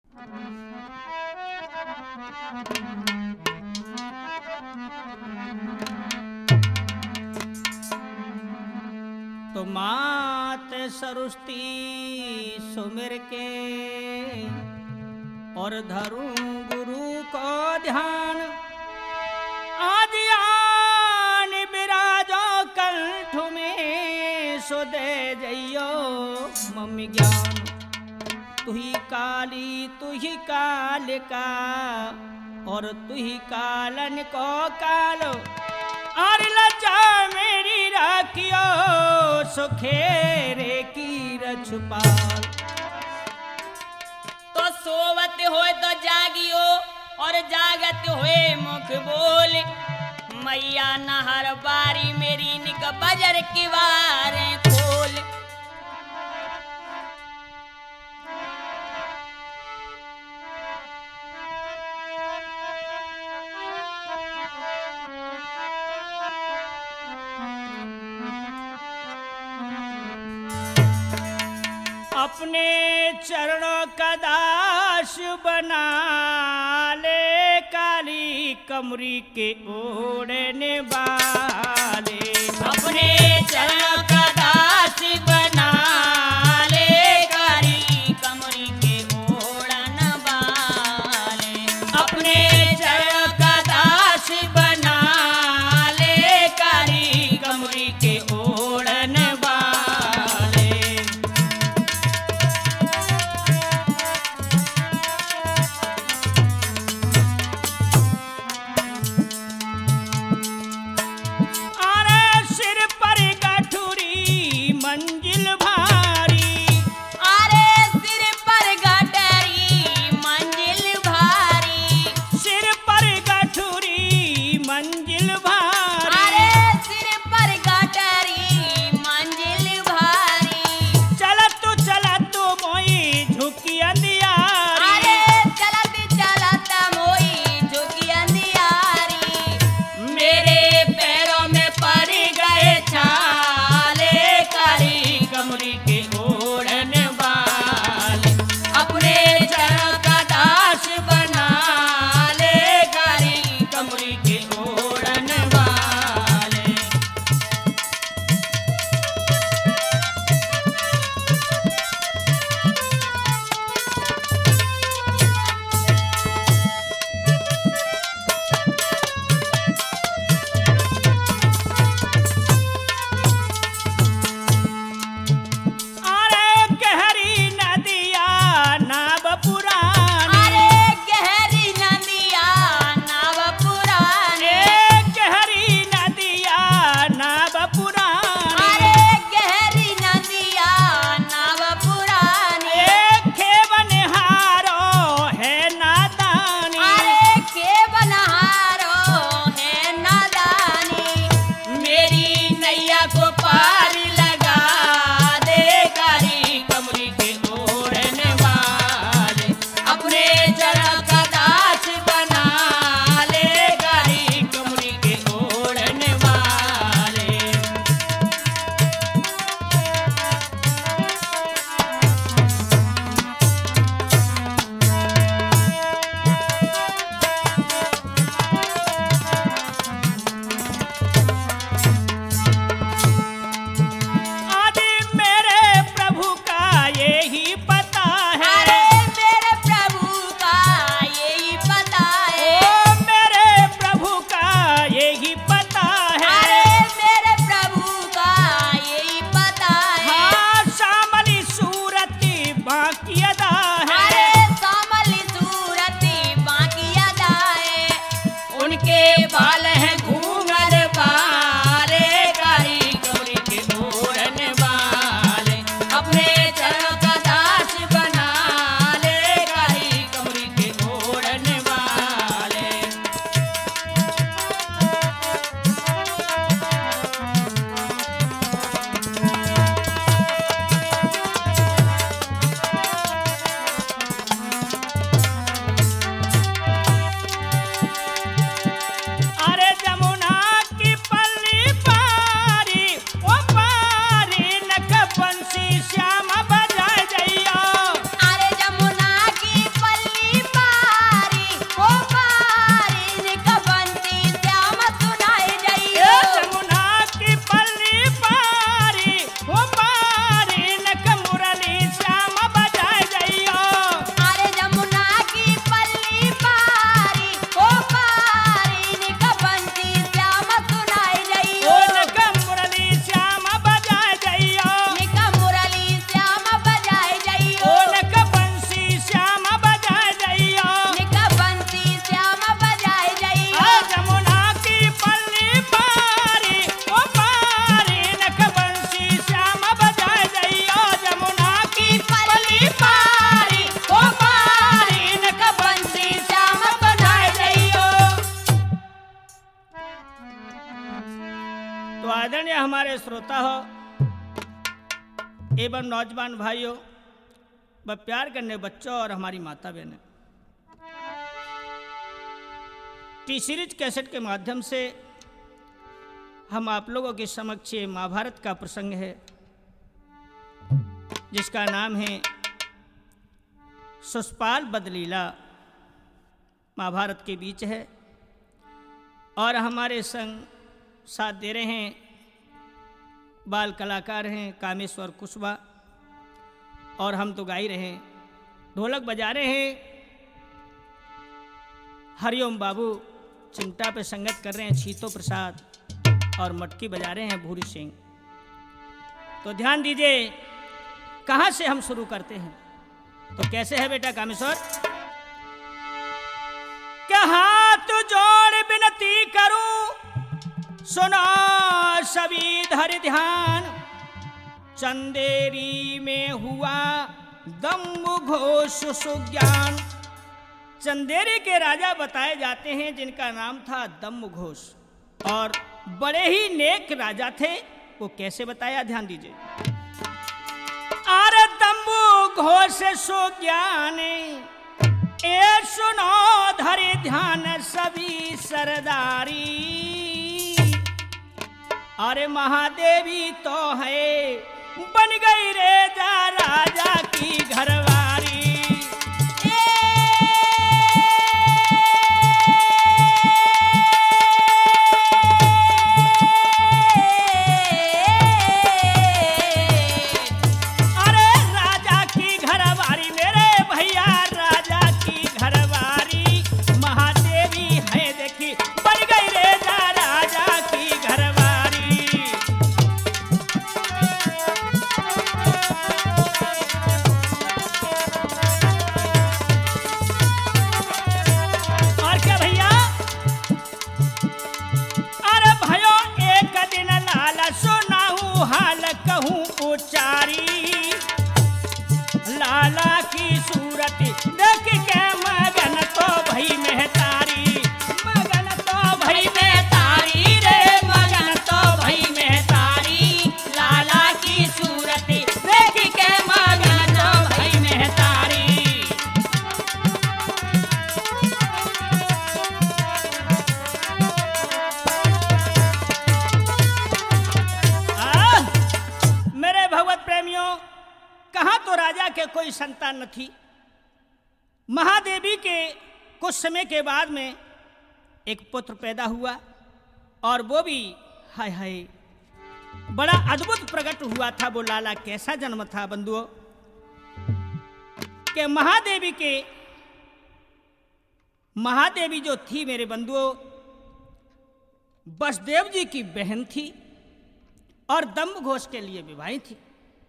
तो मात सरुस्ती सुमिर के और धरूं गुरु को ध्यान। आज आन बिराजो कंठ में सो दे जइयो मम्मी ज्ञान। तू ही काली तू ही कालिका और तू ही कालन को कालो। और लज्जा मेरी राखियो सुखेरे की रछपाल। तो सोवत होए तो जागियो और जागत होए मुख बोल। मैया नहर बारी मेरी निक बजर की वारें खोल। अपने चरणों का दास बना ले काली कमरी के ओढ़ने वाले। अपने चरणों का दास बना ले काली कमरी के ओढ़न वाले। अपने चरणों का दास बना ले काली कमरी के ओढ़न वाले। मंजिल भारी अरे सिर पर गठरी मंजिल भारी। सिर पर गठुरी मंजिल भारी। अरे सिर पर गठरी मंजिल भारी। चलत मोई झुकी अंधियारी। अरे चलत मोई झुकी अंधियारी। मेरे पैरों में पड़ गए छाले काली कमरी के ओढ़न वाले। अपने चरण का दास बना ले काली कमरी के ओढ़न वाले। हमारे श्रोता हो एवं नौजवान भाइयों व प्यार करने बच्चों और हमारी माता बहनें, टी सीरीज कैसेट के माध्यम से हम आप लोगों के समक्ष महाभारत का प्रसंग है जिसका नाम है सुषपाल बदलीला। महाभारत के बीच है और हमारे संग साथ दे रहे हैं बाल कलाकार हैं कामेश्वर कुशवा, और हम तो गा ही रहे हैं। ढोलक बजा रहे हैं हरिओम बाबू, चिमटा पे संगत कर रहे हैं छीतो प्रसाद, और मटकी बजा रहे हैं भूरी सिंह। तो ध्यान दीजिए कहाँ से हम शुरू करते हैं। तो कैसे है बेटा कामेश्वर? क्या हाथ जोड़ विनती करूं, सुनो सभी धर ध्यान। चंदेरी में हुआ दम्भ घोष सुज्ञान। चंदेरी के राजा बताए जाते हैं जिनका नाम था दम्भ घोष, और बड़े ही नेक राजा थे। वो कैसे बताया, ध्यान दीजिए। अरे दम्भ घोष सुज्ञान ए सुनो धरे ध्यान सभी सरदारी। अरे महादेवी तो है बन गई रे जा राजा की घरवारी। लाला की सूरत देख के मगन तो भई महतारी, मगन तो भई महतारी रे, मगन तो भई महतारी। लाला की सूरत देख के मगन तो भई महतारी। मेरे भगवत प्रेमियों, कहाँ तो राजा के कोई संतान न थी। महादेवी के कुछ समय के बाद में एक पुत्र पैदा हुआ, और वो भी हाय हाय बड़ा अद्भुत प्रकट हुआ था। वो लाला कैसा जन्म था बंधुओं, कि महादेवी जो थी मेरे बंधुओं, वसुदेव जी की बहन थी और दम्भ घोष के लिए विवाहित थी।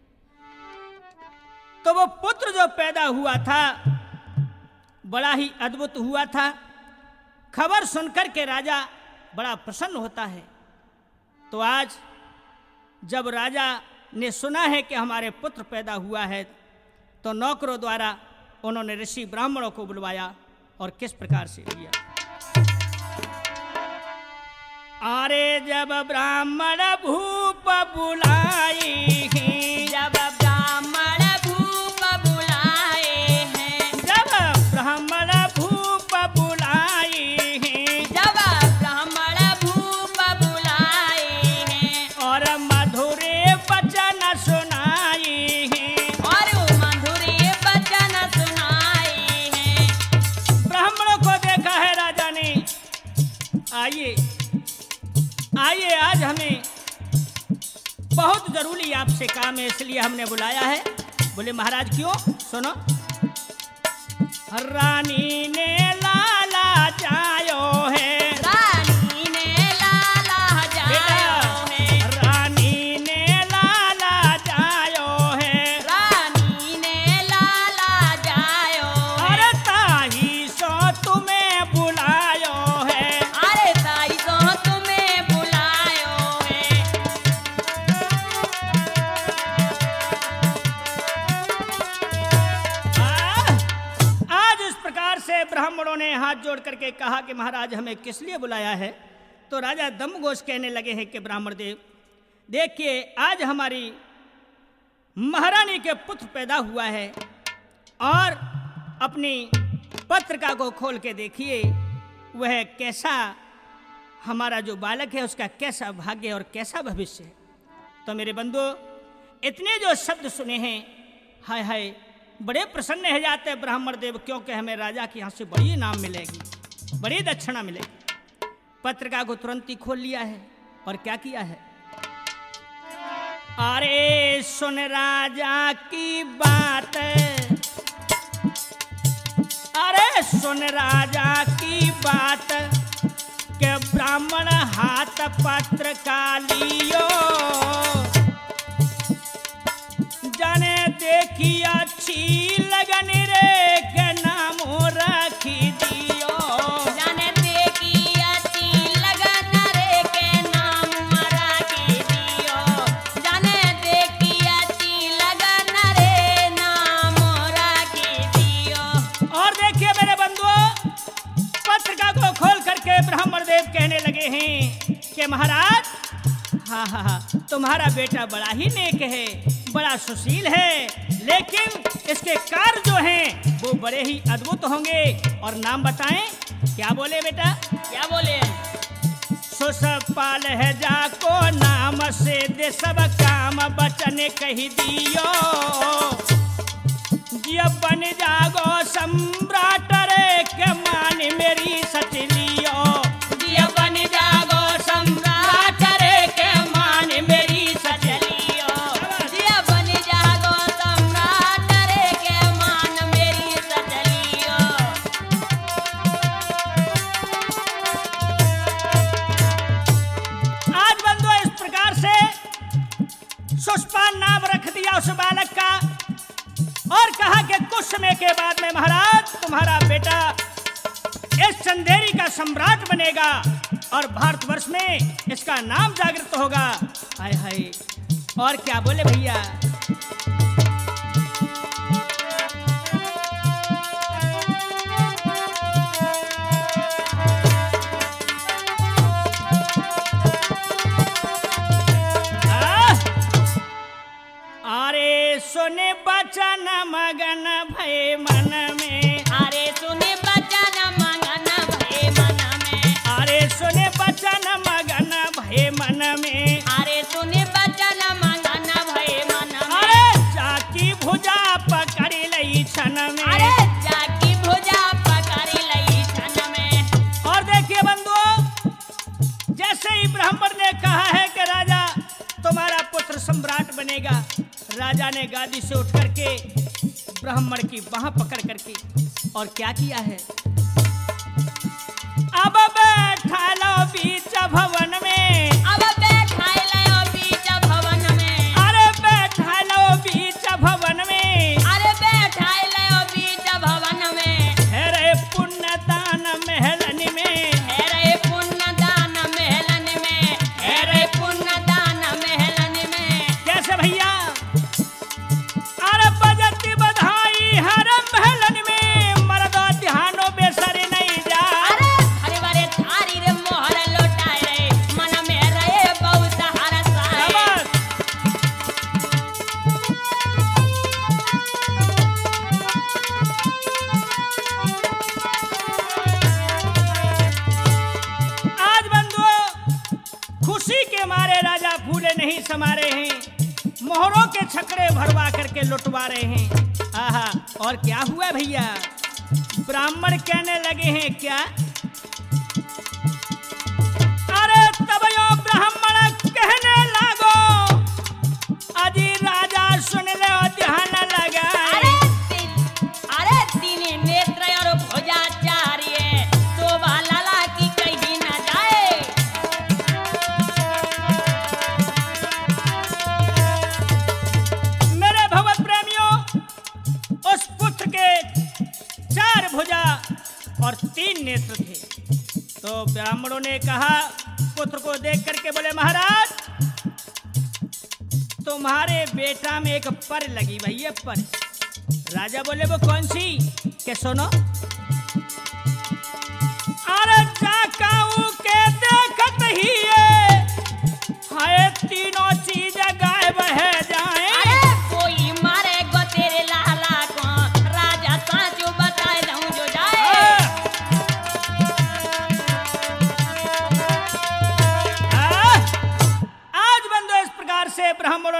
तो वो पुत्र जो पैदा हुआ था बड़ा ही अद्भुत हुआ था। खबर सुनकर के राजा बड़ा प्रसन्न होता है। तो आज जब राजा ने सुना है कि हमारे पुत्र पैदा हुआ है, तो नौकरों द्वारा उन्होंने ऋषि ब्राह्मणों को बुलवाया और किस प्रकार से किया। अरे जब ब्राह्मण भूप बुलाई, जब ब्राह्मण भूप बुलाए हैं, जब ब्राह्मण भूप बुलाई हैं, जब ब्राह्मण भूप बुलाए हैं, और मधुरे वचन सुनाई हैं, और मधुरे वचन सुनाए हैं। ब्राह्मणों को देखा है राजा ने, आइए आइए आज हमें बहुत जरूरी आपसे काम है, इसलिए हमने बुलाया है। बोले महाराज क्यों? सुनो। रानी ने लाला जायो है, रानी ने लाला जायो है, रानी ने लाला जायो है, रानी ने लाला जायो है, अरे ताही सो तुम्हें बुलायो है, अरे ताही सो तुम्हें बुलायो है। आज इस प्रकार से ब्राह्मणों ने हाथ जोड़ करके कहा कि महाराज हमें किस लिए बुलाया है? तो राजा दम्भ घोष कहने लगे हैं कि ब्राह्मण देव, देखिए आज हमारी महारानी के पुत्र पैदा हुआ है और अपनी पत्रिका को खोल के देखिए वह कैसा हमारा जो बालक है उसका कैसा भाग्य और कैसा भविष्य है। तो मेरे बंधु इतने जो शब्द सुने हैं, हाय हाय बड़े प्रसन्न हो जाते हैं ब्राह्मण देव, क्योंकि हमें राजा के यहाँ से बड़ी इनाम मिलेगी, बड़ी दक्षिणा मिलेगी। पत्रिका को तुरंत ही खोल लिया है और क्या किया है, अरे सुन राजा की बात, अरे सुन राजा की बात के ब्राह्मण हाथ पत्र का लियो, जाने देखी अच्छी लगन रे के नाम रखी दियो, जाने देखी अच्छी लगन रे के नाम रखी दियो, जाने देखी अच्छी लगन रे नाम रखी दियो। और देखिए मेरे बंधुओं, पत्रिका को खोल करके ब्राह्मण देव कहने लगे हैं कि महाराज हाँ हाँ हाँ तुम्हारा बेटा बड़ा ही नेक है, बड़ा सुशील है, लेकिन इसके कार्य जो हैं वो बड़े ही अद्भुत होंगे। और नाम बताएं, क्या बोले बेटा, क्या बोले, सुसपाल है जाको नाम से दे सब काम बचन कही दियो, जब बन जागो सम्राट रे के मान मेरी सच लियो, जब बन जागो सम्राट रे के मान मेरी सच लियो, जब बन जागो सम्राट रे के मान मेरी सच लियो। आज बंधु इस प्रकार से सुष्पाल नाम रख दिया उस बालक का और कहा कि कुछ समय के बाद में महाराज तुम्हारा बेटा इस चंदेरी का सम्राट बनेगा और भारतवर्ष में इसका नाम जागृत होगा। हाय हाय, और क्या बोले भैया, अरे सुने बचन मगन भय मन में, अरे सुने बचन मगन भय मन में, अरे सुने बचन मगन भय मन में, अरे सुने बचन मगन भय मन में, अरे जाकी भुजा पकड़ लई छन में, अरे जाकी भुजा पकड़ लई छन में। और देखिए बंधुओं, जैसे ही ब्राह्मण ने कहा है कि राजा तुम्हारा पुत्र सम्राट बनेगा, राजा ने गादी से उठ करके ब्राह्मण की बाह पकड़ करके और क्या किया है, अब बैठा लो बीच भवन में, अब बैठा लो बीच भवन में, अरे बैठा लो बीच भवन में, अरे बैठा लो बीच भवन में, है रे पुण्य दान महलन में, है रे पुण्य दान महलन में, है रे पुण्य दान महलन में। कैसे भैया, अरे बजती बधाई हर महलन में, मर्दो ध्यानो बेसर नहीं जा, अरे हरे बरे थारी रे मोहर लौटाए रे, मन में रहे बहुत हरस आए। बस। आज बंधुओं खुशी के मारे राजा फूले नहीं समा रहे हैं, मोहरों के छकड़े भरवा करके लुटवा रहे हैं। आहा, और क्या हुआ भैया, ब्राह्मण कहने लगे हैं क्या, अरे तब यो ब्राह्मण कहने लागो, अजी राजा सुन ले ध्यान लगाए, अरे तीन नेत्र और भुजाचार्य शोभा लाला की कहीं न जाए। मेरे भगवत प्रेमियों, उस पुत्र के 4 भुजा और 3 नेत्र थे। तो ब्राह्मणों ने कहा, पुत्र को देख करके बोले महाराज तुम्हारे बेटा में एक पर लगी भैया, पर। राजा बोले वो कौन सी, के सुनो, अरे जाकाऊ के देखत ही है, हाय तीनों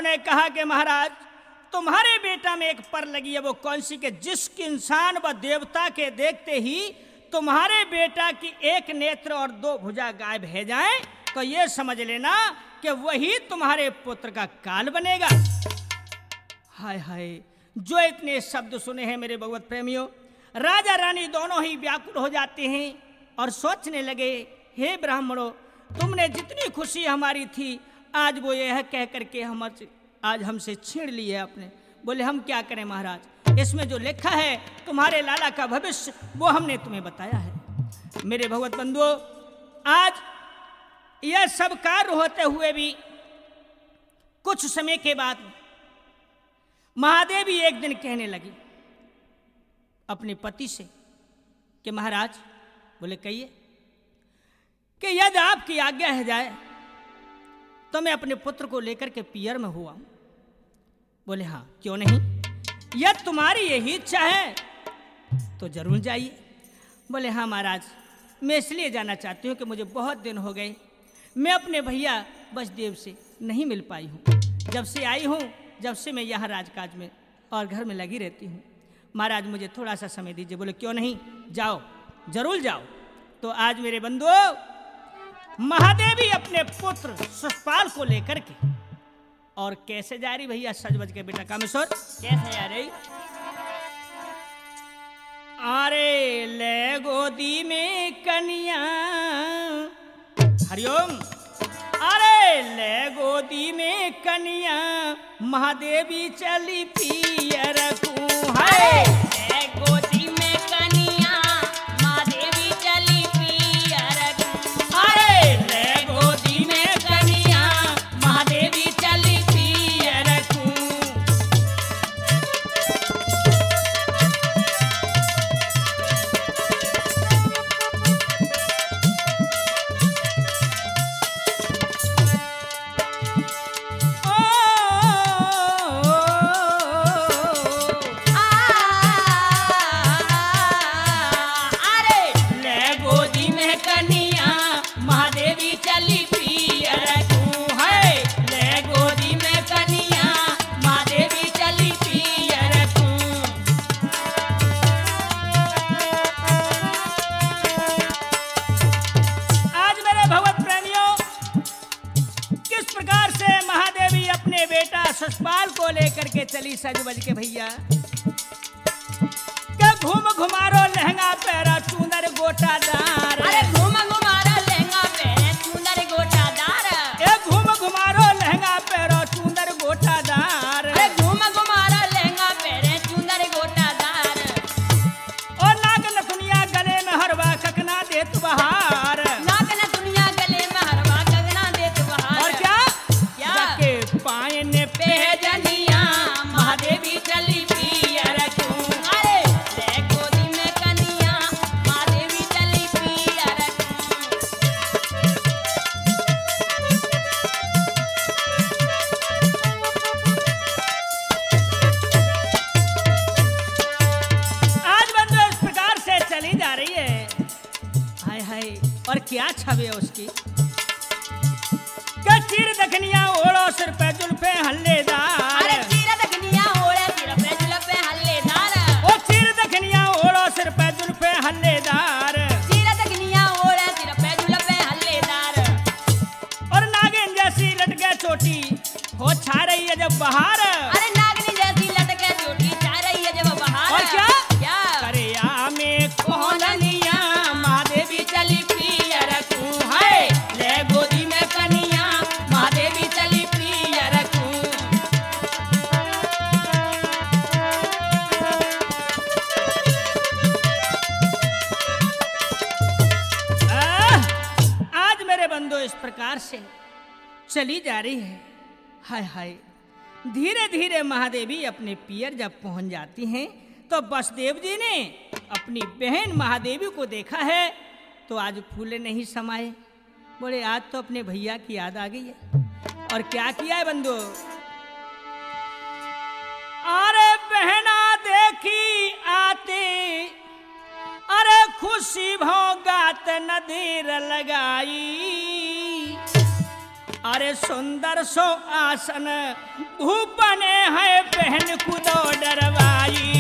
ने कहा कि महाराज तुम्हारे बेटा में एक पर लगी है, वो कौन सी कि जिस इंसान व देवता के देखते ही तुम्हारे बेटा की एक नेत्र और 2 भुजा गायब है जाए तो ये समझ लेना कि वही तुम्हारे पुत्र का काल बनेगा। हाय हाय, जो इतने शब्द सुने हैं मेरे भगवत प्रेमियों, राजा रानी दोनों ही व्याकुल हो जाते हैं और सोचने लगे, हे ब्राह्मणों, तुमने जितनी खुशी हमारी थी आज वो यह कह करके आज हमसे छीन ली है आपने। बोले हम क्या करें महाराज, इसमें जो लिखा है तुम्हारे लाला का भविष्य वो हमने तुम्हें बताया है। मेरे भगवत बंधुओं, आज यह सब कार्य होते हुए भी कुछ समय के बाद महादेवी एक दिन कहने लगी अपने पति से कि महाराज, बोले कहिए, कि यदि आपकी आज्ञा है जाए तो मैं अपने पुत्र को लेकर के पियर में हुआ हूं। बोले हाँ, क्यों नहीं, यदि तुम्हारी यही इच्छा है तो जरूर जाइए। बोले हाँ महाराज, मैं इसलिए जाना चाहती हूँ कि मुझे बहुत दिन हो गए, मैं अपने भैया बसदेव से नहीं मिल पाई हूँ। जब से आई हूँ, जब से मैं यहाँ राजकाज में और घर में लगी रहती हूँ, महाराज मुझे थोड़ा सा समय दीजिए। बोले क्यों नहीं, जाओ, जरूर जाओ। तो आज मेरे बंधुओं, महादेवी अपने पुत्र शिशुपाल को लेकर के और कैसे जा रही भैया, सज बज के बेटा कामेश्वर, कैसे जा रही? अरे ले गोदी में कन्या, हरिओम, अरे ले गोदी में कन्या, महादेवी चली पियर को है। ले गोदी में कन्या, महादेवी चली पियर को। अरे ले गोदी में कन्या, महादेवी चली पियर को। शिशुपाल को लेकर के चली सज बज के भैया, के घूम घुमारो लहंगा पैरा चूनर गोटादार। अरे घूम घुमारो लहंगा पहने चूनर गोटादार। ए घूम घुमारो लहंगा पैरो चूनर गोटादार। अरे घूम घुमारो लहंगा पहने चूनर गोटादार। और नाग नथुनिया गले में हरवा ककना देत बहार। नाग नथुनिया गले में हरवा ककना देत बहार। और क्या जाके पाए ने पेजनिया, महादेवी चली पियर को। अरे ले गोदी में कन्या, महादेवी चली पियर को। आज बंदो इस प्रकार से चली जा रही है। हाय हाय, और क्या छवि है उसकी, चीर दखनिया ओढ़ो सिर पे जुल्फे हल्लेदार। अरे चीर दखनिया ओढ़े सिर पे जुल्फे हल्लेदार। ओ चीर दखनिया ओढ़ो सिर पे जुल्फे हल्लेदार। चीर दखनिया ओढ़े सिर पे जुल्फे हल्लेदार। और नागिन जैसी लटके चोटी हो छा रही है जब बहार। अरे नागिन जैसी लटके चोटी छा रही है जब बहार। और क्या क्या में कोहनिया, महादेवी चली पियर को है। ले गोदी में कन्या, महादेवी चली पियर को। आज मेरे बंधु इस प्रकार से चली जा रही है। हाय हाय, धीरे धीरे महादेवी अपने पियर जब पहुंच जाती हैं तो बसदेव जी ने अपनी बहन महादेवी को देखा है तो आज फूले नहीं समाये। बोले आज तो अपने भैया की याद आ गई है। और क्या किया है बंधु, अरे बहना देखी आते, अरे खुशी भोगात नदीर लगाई। अरे सुंदर सो आसन भूपने है बहन कुदो डरवाई।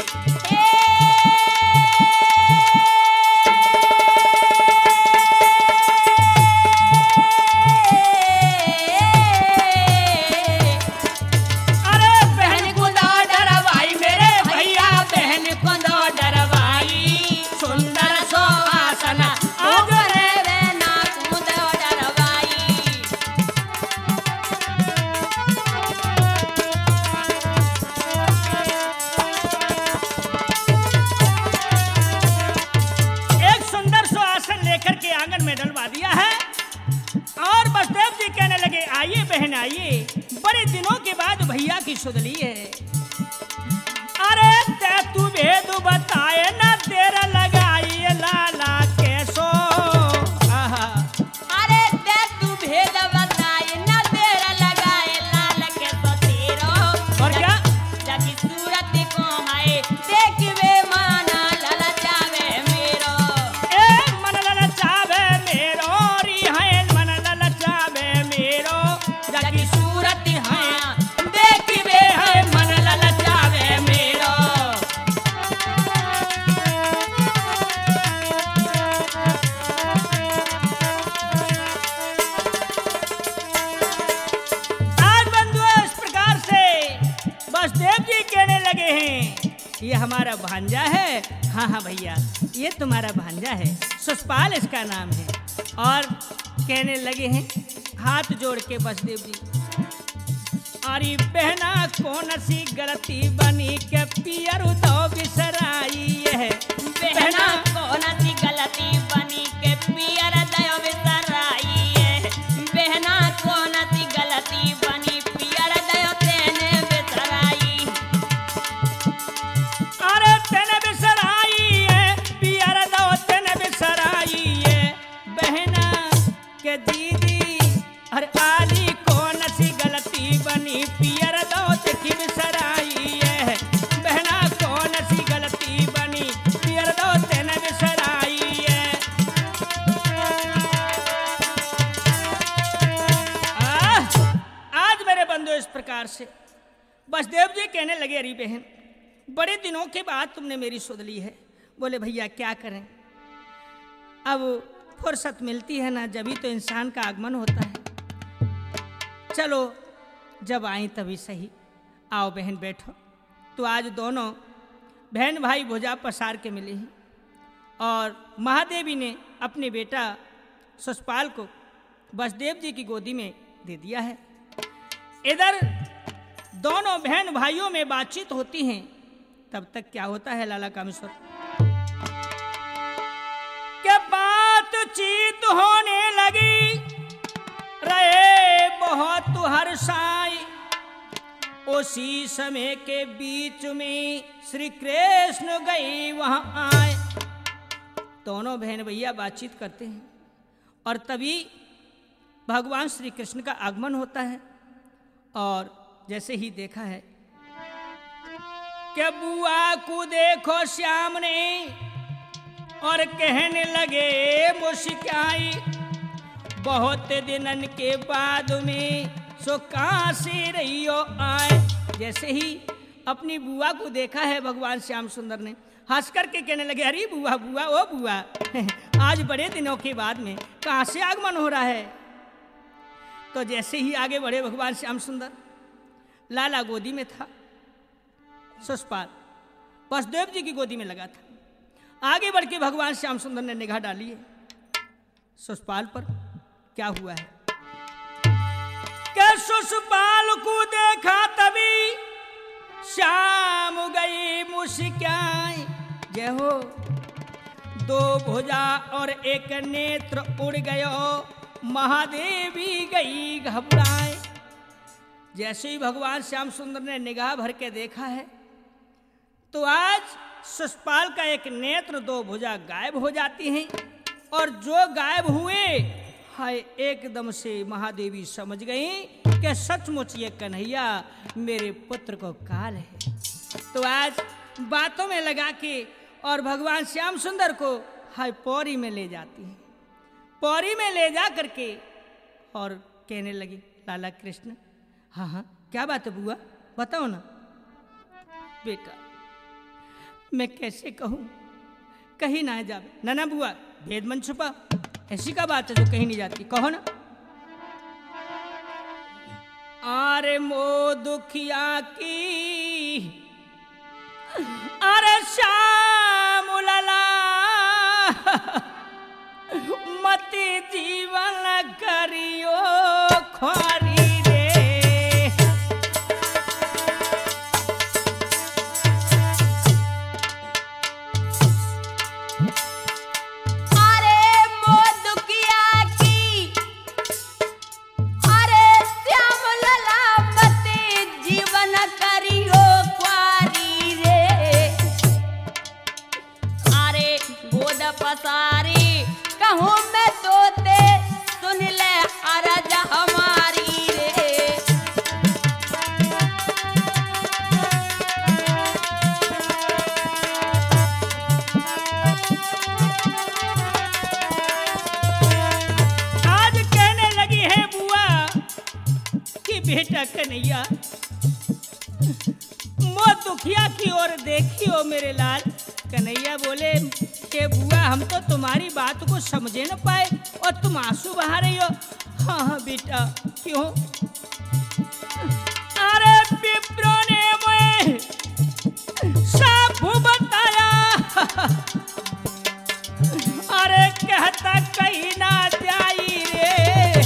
आइए बहन आइए, बड़े दिनों के बाद भैया की सुधली है। अरे तू भेद बताए ना तेरा लगाई लाला कैसो। अरे तू भेद बताए ना तेरा लगाए लाला कैसो तेरो। और क्या जाकी सूरत को है देखवे माना ललचावे मेरो। ए मन ललचावे मेरो री है मन ललचावे मेरो। जाकी सूरत है देखवे है मन ललचावे मेरो। आज बंधुओं इस प्रकार से बसदेव जी कहने लगे हैं, ये हमारा भांजा है। हाँ हाँ भैया, ये तुम्हारा भांजा है, सुषपाल इसका नाम है। और कहने लगे हैं हाथ जोड़ के बसदेव जी, अरे बहना कौन सी गलती बनी के पियर तो बिसराई है। बहना कौन सी गलती बनी के पियर दयो बिसराई है। बहना कौन सी गलती बनी पियर दयो तेने बिसराई। अरे तेने बिसराई है पियर दो तेने बिसराई है। बहना के दीदी अरे आली कौन सी गलती बनी पियर दो देखी बिसराई है। बहना कौन सी गलती बनी पियर दो तेने बिसराई है। आज मेरे बंधु इस प्रकार से बसदेव जी कहने लगे, अरे बहन बड़े दिनों के बाद तुमने मेरी सुध ली है। बोले भैया क्या करें, अब फुर्सत मिलती है ना, जब ही तो इंसान का आगमन होता है। चलो जब आई तभी सही, आओ बहन बैठो। तो आज दोनों बहन भाई भुजा पसार के मिले हैं और महादेवी ने अपने बेटा सुषपाल को बसदेव जी की गोदी में दे दिया है। इधर दोनों बहन भाइयों में बातचीत होती हैं। तब तक क्या होता है लाला कामेश्वर, क्या बातचीत होने लगी रहे बहुत हर्षाई। उसी समय के बीच में श्री कृष्ण गए वहां आए। दोनों बहन भैया बातचीत करते हैं और तभी भगवान श्री कृष्ण का आगमन होता है। और जैसे ही देखा है कि बुआ को देखो श्याम ने और कहने लगे मुस्काई, बहुत दिनन के बाद में सो कहां से रहियो आए। जैसे ही अपनी बुआ को देखा है भगवान श्याम सुंदर ने, हंस करके कहने लगे, अरे बुआ बुआ ओ बुआ आज बड़े दिनों के बाद में कहां से आगमन हो रहा है। तो जैसे ही आगे बढ़े भगवान श्याम सुंदर, लाला गोदी में था, सुषपाल बसदेव जी की गोदी में लगा था। आगे बढ़ के भगवान श्याम सुंदर ने निगाह डाली है सुषपाल पर। क्या हुआ है कि सुषपाल को देखा तभी श्याम गई मुस्काई। जय हो, दो भुजा और एक नेत्र उड़ गयो, महादेवी गई घबराए। जैसे ही भगवान श्याम सुंदर ने निगाह भर के देखा है तो आज सुषपाल का एक नेत्र दो भुजा गायब हो जाती हैं। और जो गायब हुए हाय एकदम से महादेवी समझ गई कि सचमुच ये कन्हैया मेरे पुत्र को काल है। तो आज बातों में लगा के और भगवान श्याम सुंदर को हाय पौरी में ले जाती है। पौरी में ले जा करके और कहने लगे, लाला कृष्ण, हाँ हाँ क्या बात है बुआ, बताओ ना। बेटा मैं कैसे कहूँ, कहीं ना जावे। ना ना बुआ, भेद मन छुपा, ऐसी का बात है जो कहीं नहीं जाती, कहो ना। अरे मो दुखिया की अरे श्याम लला मति जीवन करियो खोरी रे। अरे मो दुखिया की अरे श्याम लला मति जीवन करियो ख्वारी रे। अरे गोद पसारी कहूँ मैं तोते सुन ले अरज हमारी रे। आज कहने लगी है बुआ कि बेटा कन्हैया मो दुखिया की ओर देखियो मेरे लाल। कन्हैया बोले कि बुआ हम तो तुम्हारी बात को समझे न पाए और तुम आंसू बहा रही हो। हाँ हाँ बेटा क्यों। अरे विप्रो ने मुझे सब बताया, अरे कहता कहीं ना जाई रे।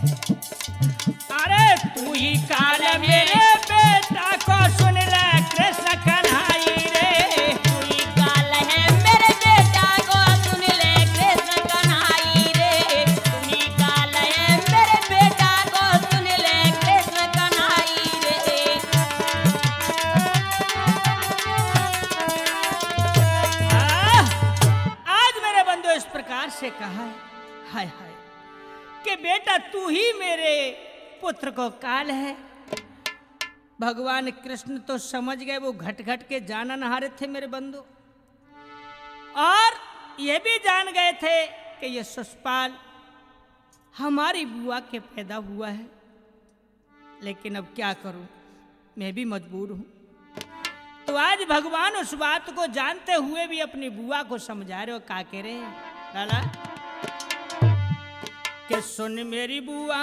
अरे तू ही काल मेरे बेटा को सुन ले कृष्ण कन्हाई रे। तू ही काल है मेरे बेटा को सुन ले कृष्ण कन्हाई रे। तू ही काल है मेरे बेटा को सुन ले कृष्ण कन्हाई रे। आज मेरे बंधु इस प्रकार से कहा है, हाय हाय कि बेटा तू ही मेरे पुत्र को काल है। भगवान कृष्ण तो समझ गए, वो घट घट के जाना नहारे थे मेरे बंधु, और ये भी जान गए थे कि ये सुषपाल हमारी बुआ के पैदा हुआ है। लेकिन अब क्या करूं, मैं भी मजबूर हूं। तो आज भगवान उस बात को जानते हुए भी अपनी बुआ को समझा रहे हो। का कह रहे हैं लाला के सुन मेरी बुआ,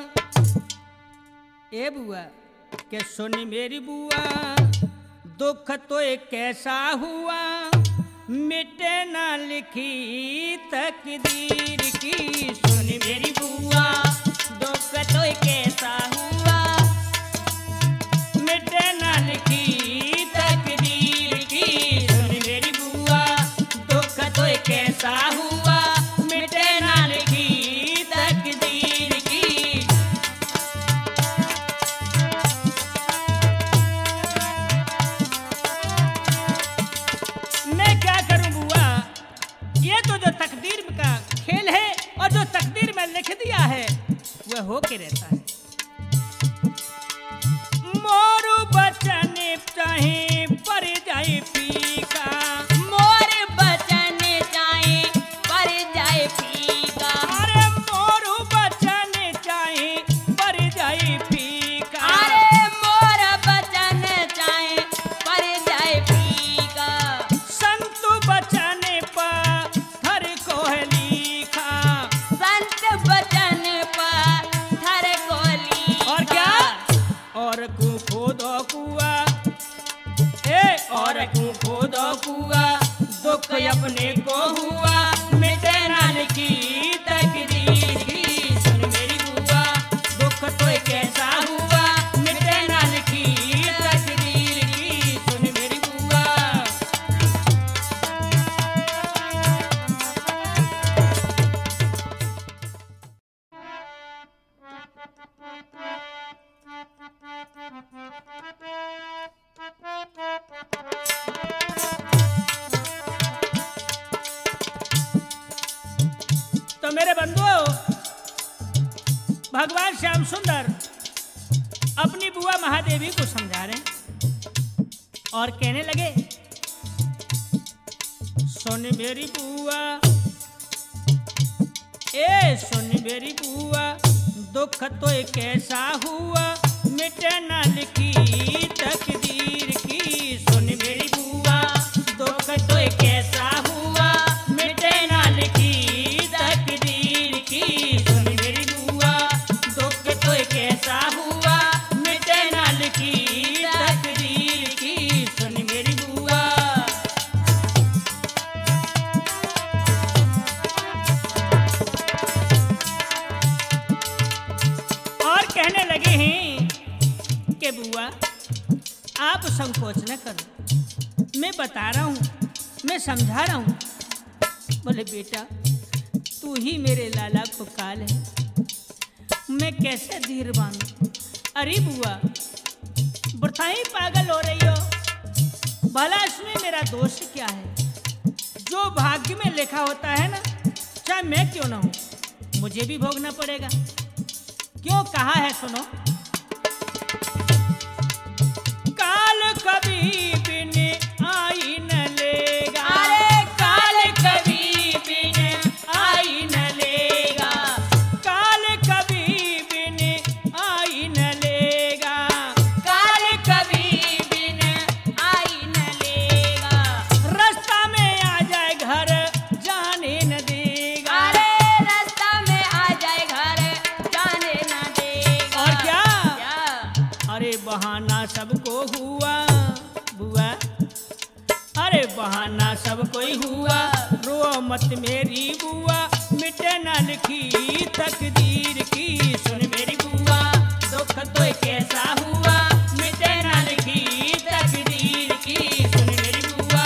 ए बुआ के सुन मेरी बुआ, दुख तो एक कैसा हुआ मिटे ना लिखी तकदीर की। सुन मेरी बुआ दुख तो कैसा हुआ मिटे ना लिखी तकदीर की। सुन मेरी बुआ दुख तो कैसा हुआ मिटे ना लिखी तकदीर की। मैं क्या करूं बुआ, ये तो जो तकदीर का खेल है और जो तकदीर में लिख दिया है वह होके रहता है। मोरू बचन चाहे पर जाए फीका, मोर बचन जाए पर जाए फीका। अरे मोरू बचन चाहे पर जाए फीका। अरे मोर बचन जाए पर जाए फीका। संतु बचन पर हर को है लिखा। संत बचन पर थर को लिखा। और क्या, और कु खोदो कुआ, ए और कु खोदो कुआ, दुख अपने को हुआ मिटे ना लिखी तकदीर की। सुन मेरी बुआ दुख तो कैसा हुआ मिटे ना लिखी तकदीर की। सुन मेरी बुआ। तो मेरे बंधुओं, भगवान श्याम सुंदर अपनी बुआ महादेवी को समझा रहे हैं और कहने लगे, सुन मेरी बुआ, ए सुन मेरी बुआ, दुख तो कैसा हुआ मिटे न लिखी तकदीर की। सुन मेरी बुआ, दुख तो कैसा हुआ मिटे न लिखी तकदीर की। सुन मेरी बुआ, दुख तो कैसा हुआ मिटे न लिखी तकदीर की। सुन मेरी बुआ। और कहने लगे हैं कि बुआ आप संकोच न करो, मैं बता रहा हूँ, मैं समझा रहा हूँ। बोले बेटा तू ही मेरे लाला को काल है, मैं कैसे धीर बांधूं। अरे बुआ बताई पागल हो रही हो, भला इसमें मेरा दोष क्या है? जो भाग्य में लिखा होता है ना, चाहे मैं क्यों ना हूं, मुझे भी भोगना पड़ेगा। क्यों कहा है सुनो, काल कभी बिन आई न लेगा। अरे काल कभी बिन आई न लेगा, काल कभी बिन आई न लेगा। काल कभी बिन आई न लेगा। रास्ता में आ जाए घर जाने न देगा। अरे रास्ता में आ जाए घर जाने न देगा। और क्या? क्या? अरे बहाना सबको हुआ बुआ, अरे बहाना सब कोई हुआ, रो मत मेरी बुआ, मिटे न लिखी तकदीर की। सुन मेरी बुआ, दुख तो कैसा हुआ मिटे न लिखी तकदीर की। सुन मेरी बुआ।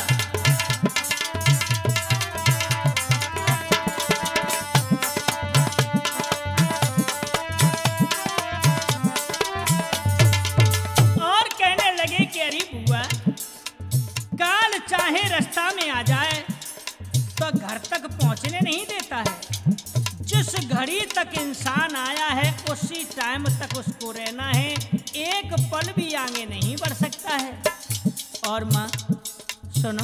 और कहने लगे कि अरे बुआ काल चाहे रास्ता में आ जाए तो घर तक पहुंचने नहीं देता है। जिस घड़ी तक इंसान आया है उसी टाइम तक उसको रहना है, एक पल भी आगे नहीं बढ़ सकता है। और माँ सुनो,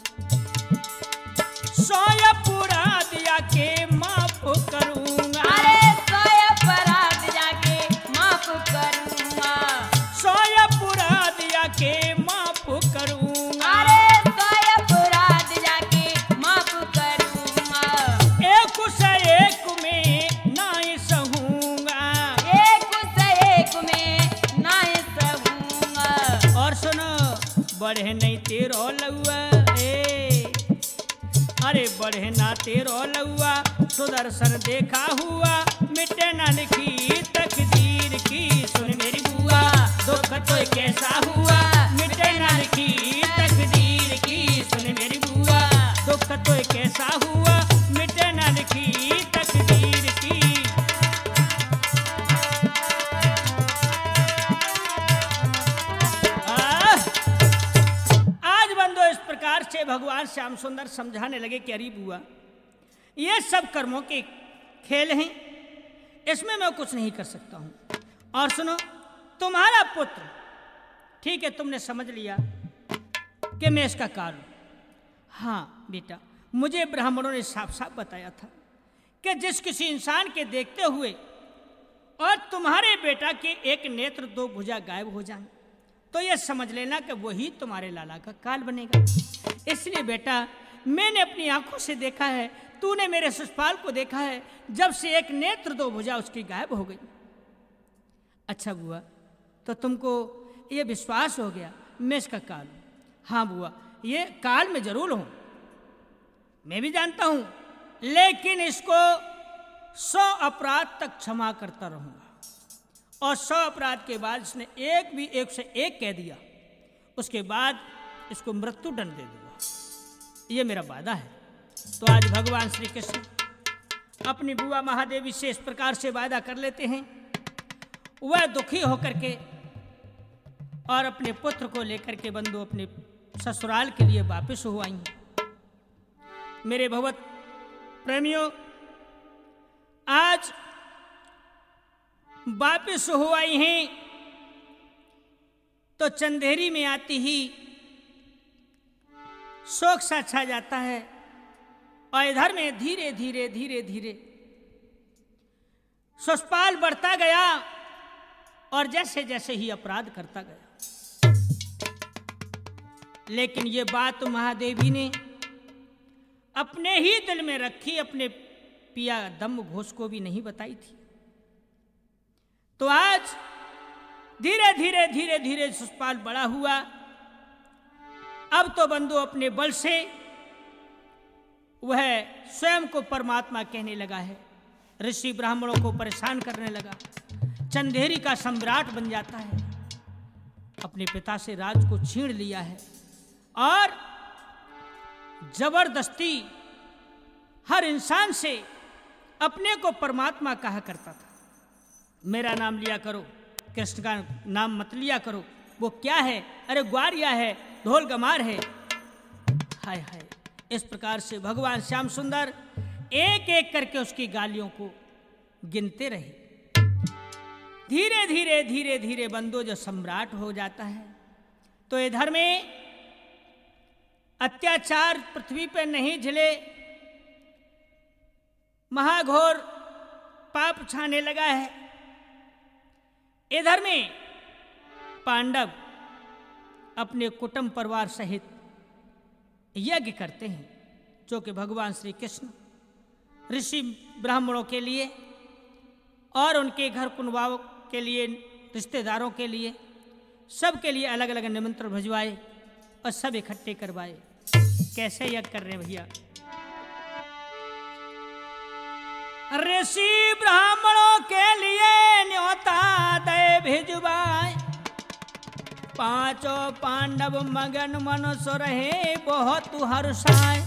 सोया पूरा दिया के माफ करूंगा। अरे सोया अपराध जाके माफ करूंगा। सोया पूरा दिया के माफ करूंगा। अरे सोया अपराध जाके माफ करूंगा। एक से एक में ना सहूंगा। एक से एक में ना सहूंगा। और सुनो, बढ़े नहीं तेरो लउआ, अरे बढ़े ना तेरो लउआ, सुदर्शन देखा हुआ मिटे ना लिखी तकदीर की। सुन मेरी बुआ, दुख तो कैसा हुआ मिटे ना लिखी तकदीर की। सुन मेरी बुआ, दुख तो कैसा हुआ मिटे ना लिखी तकदीर की। आज बंदो इस प्रकार से भगवान श्याम सुंदर समझाने लगे कि अरे बुआ ये सब कर्मों के खेल हैं, इसमें मैं कुछ नहीं कर सकता हूं। और सुनो, तुम्हारा पुत्र ठीक है, तुमने समझ लिया कि मैं इसका काल हूं। हाँ बेटा, मुझे ब्राह्मणों ने साफ साफ बताया था कि जिस किसी इंसान के देखते हुए और तुम्हारे बेटा के एक नेत्र दो भुजा गायब हो जाए तो यह समझ लेना कि वही तुम्हारे लाला का काल बनेगा। इसलिए बेटा मैंने अपनी आंखों से देखा है, तूने मेरे शिशुपाल को देखा है, जब से एक नेत्र दो भुजा उसकी गायब हो गई। अच्छा बुआ, तो तुमको ये विश्वास हो गया मैं इसका काल हूं? हाँ बुआ, ये काल में जरूर हूं, मैं भी जानता हूं, लेकिन इसको 100 अपराध तक क्षमा करता रहूंगा। और 100 अपराध के बाद इसने एक भी एक से एक कह दिया, उसके बाद इसको मृत्यु दंड दे दूंगा, ये मेरा वादा है। तो आज भगवान श्री कृष्ण अपनी बुआ महादेवी से इस प्रकार से वादा कर लेते हैं। वह दुखी होकर के और अपने पुत्र को लेकर के बंधु अपने ससुराल के लिए वापस हो आई। मेरे भगवत प्रेमियों, आज वापस हो आई हैं तो चंदेरी में आती ही शोक सा छा जाता है और इधर में धीरे धीरे धीरे धीरे शिशुपाल बढ़ता गया और जैसे जैसे ही अपराध करता गया, लेकिन ये बात महादेवी ने अपने ही दिल में रखी, अपने पिया दम्म घोष को भी नहीं बताई थी। तो आज धीरे धीरे धीरे धीरे शिशुपाल बड़ा हुआ। अब तो बंधु अपने बल से वह स्वयं को परमात्मा कहने लगा है, ऋषि ब्राह्मणों को परेशान करने लगा, चंदेरी का सम्राट बन जाता है, अपने पिता से राज को छीन लिया है और जबरदस्ती हर इंसान से अपने को परमात्मा कहा करता था। मेरा नाम लिया करो, कृष्ण का नाम मत लिया करो। वो क्या है? अरे ग्वारिया है, ढोल गमार है। हाय हाय, इस प्रकार से भगवान श्याम सुंदर एक एक करके उसकी गालियों को गिनते रहे। धीरे धीरे धीरे धीरे बंदो जो सम्राट हो जाता है, तो इधर में अत्याचार पृथ्वी पर नहीं झेले, महाघोर पाप छाने लगा है। इधर में पांडव अपने कुटुंब परिवार सहित यज्ञ करते हैं, जो कि भगवान श्री कृष्ण ऋषि ब्राह्मणों के लिए और उनके घर कुनवाओं के लिए, रिश्तेदारों के लिए, सब के लिए अलग अलग निमंत्रण भिजवाए और सब इकट्ठे करवाए। कैसे यज्ञ कर रहे हैं भैया? ऋषि ब्राह्मणों के लिए न्योता दे भिजवाए, पांचों पांडव मगन मन सो रहे बहुत हर्षाए,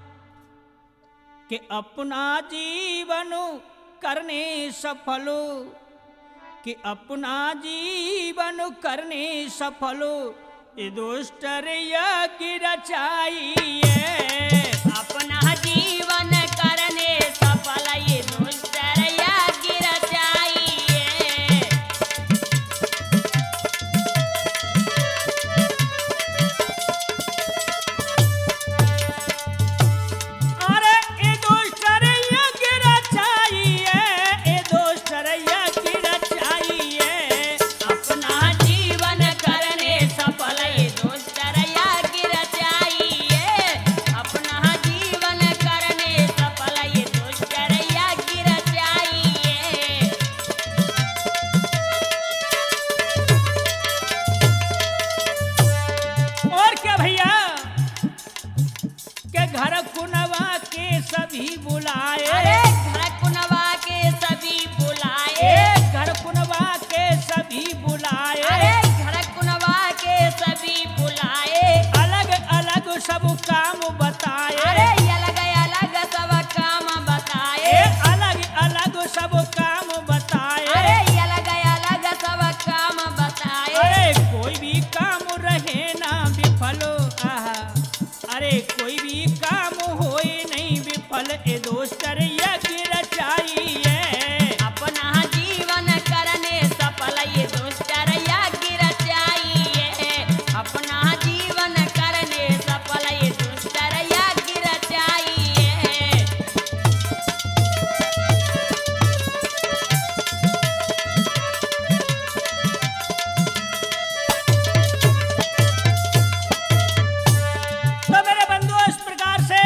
कि अपना जीवन करने सफल, कि अपना जीवन करने सफल, ये दुष्ट यज्ञ रचाइए, अपना जीवन करने सफल, ये दुष्ट यज्ञ रचाइए। अरे ये दुष्ट यज्ञ रचाइए, ये दुष्ट यज्ञ रचाइए, अपना जीवन करने सफल, ये दुष्ट यज्ञ रचाइए, अपना जीवन करने सफल, ये दुष्ट यज्ञ रचाइए। और क्या भैया के घर कुनवा के सभी बुलाए, अरे घर कुनवा के सभी बुलाए, घर कुनवा के सभी बुलाए, अरे घर कुनवा के सभी बुलाए, अलग अलग सब काम बताए, अरे अलग अलग सब काम बताए, अलग अलग सब काम बताए, अरे अलग अलग सब काम बताए। अरे कोई भी काम रहे ना विफल, आहा, अरे कोई भी काम होए नहीं विफल, ए दोस्तर यज्ञ रचाइए, अपना जीवन करने सफल, ये दुष्ट यज्ञ रचाइए, अपना जीवन करने सफल, ये दुष्ट यज्ञ रचाइए। तो मेरे बंधु इस प्रकार से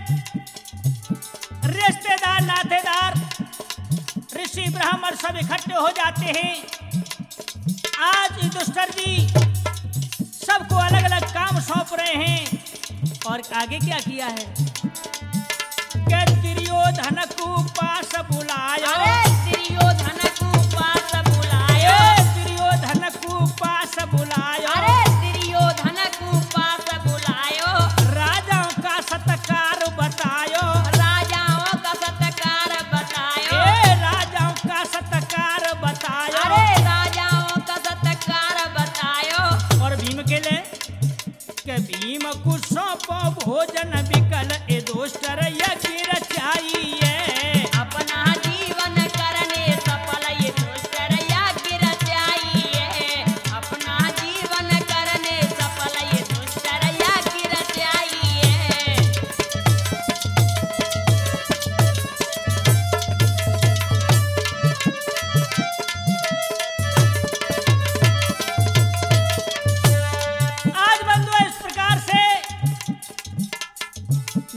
रिश्तेदार, नातेदार, ऋषि ब्राह्मण सब इकट्ठे हो जाते हैं। आज युधिष्ठिर जी सबको अलग अलग काम सौंप रहे हैं। और आगे क्या किया है? कि दुर्योधन को पास बुलाया, अरे दुर्योधन को पास बुलायो, दुर्योधन को पास बुलाया, अरे दुर्योधन को पास बुलायो, राजाओं का सत्कार बतायो, राजाओं का सत्कार बतायो, राजाओं का सत्कार बतायो, अरे राजाओं का सत्कार बतायो। और भीम के लिए के भीम को सौंपो भोजन विकल, ए दोस्तर यज्ञ रचाइए, अपना जीवन करने सफल, ये दुष्ट यज्ञ रचाइए, अपना जीवन करने सफल, ये दुष्ट यज्ञ रचाइए।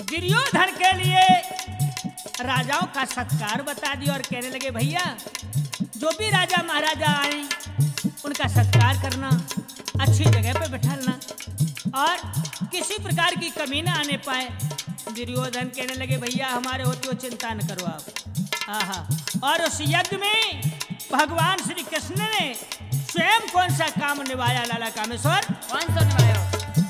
दुर्योधन के लिए राजाओं का सत्कार बता दिया और कहने लगे भैया जो भी राजा महाराजा आए उनका सत्कार करना, अच्छी जगह पे बैठाना और किसी प्रकार की कमी ना आने पाए। दुर्योधन कहने लगे भैया हमारे होते हो चिंता न करो आप। आहा, और उस यज्ञ में भगवान श्री कृष्ण ने स्वयं कौन सा काम निभाया लाला कामेश्वर? कौन सा निभाया?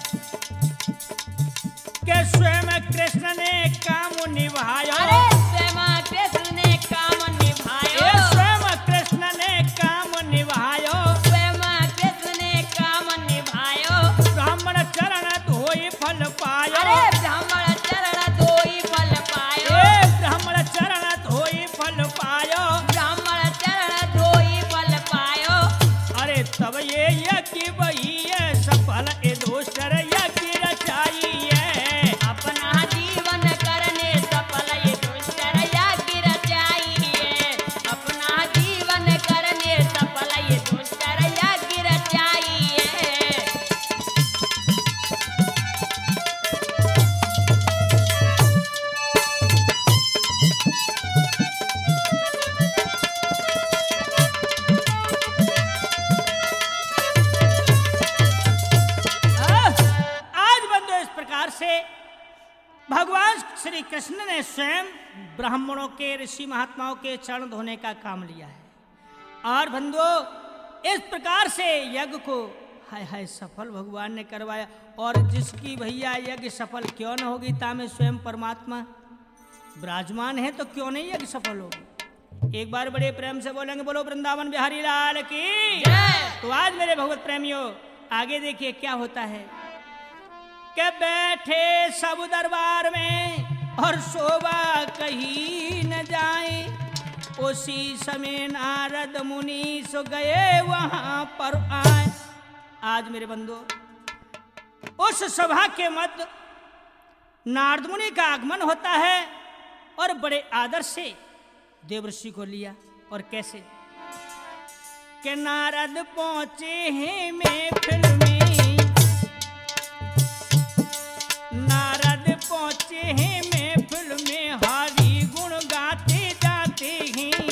के स्वयं कृष्ण ने काम निभाया। अरे स्वयं कृष्ण ने काम निभाया। स्वयं कृष्ण ने काम निभाया। स्वयं कृष्ण ने काम निभाया। ब्राह्मण चरण धोई फल पायो। अरे ब्राह्मण चरण धोई फल पायो। ब्राह्मण चरण धोई फल पायो। ब्राह्मण चरण धोई फल पायो। अरे तब ये यज्ञ वही है सफल ए दोषर यज्ञ रचाई है। अपना जीवन करने सफल ये दुष्कर यज्ञ रचाई है। अपना जीवन करने सफल ये दुष्कर यज्ञ रचाई है। आज बंधु इस प्रकार से भगवान श्री कृष्ण ने स्वयं ब्राह्मणों के ऋषि महात्माओं के चरण धोने का काम लिया है और बंधु इस प्रकार से यज्ञ को हाय हाय सफल भगवान ने करवाया। और जिसकी भैया यज्ञ सफल क्यों न होगी, तामे स्वयं परमात्मा विराजमान है तो क्यों नहीं यज्ञ सफल होगी। एक बार बड़े प्रेम से बोलेंगे बोलो वृंदावन बिहारी लाल की। तो आज मेरे भगवत प्रेमियों आगे देखिए क्या होता है कि बैठे सब दरबार में और शोभा कहीं न जाए। उसी समय नारद मुनि सो गए वहां पर आए। आज मेरे बंधु उस सभा के मध्य नारद मुनि का आगमन होता है और बड़े आदर से देवर्षि को लिया। और कैसे कि नारद पहुंचे हैं महफिल में। नारद पहुंचे हैं महफिल में हरि गुण गाते जाते हैं।